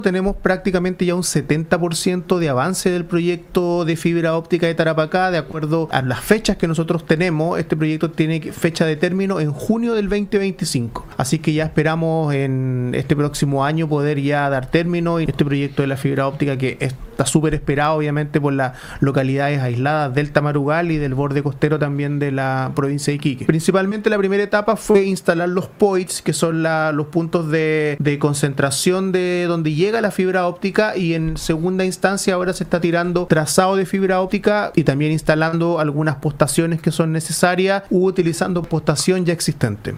Tenemos prácticamente ya un 70% de avance del proyecto de fibra óptica de Tarapacá. De acuerdo a las fechas que nosotros tenemos, este proyecto tiene fecha de término en junio del 2025. Así que ya esperamos en este próximo año poder ya dar término a este proyecto de la fibra óptica, que está súper esperado obviamente por las localidades aisladas del Tamarugal y del borde costero también de la provincia de Iquique. Principalmente la primera etapa fue instalar los POITs, que son los puntos de concentración de donde llega la fibra óptica, y en segunda instancia ahora se está tirando trazado de fibra óptica y también instalando algunas postaciones que son necesarias u utilizando postación ya existente.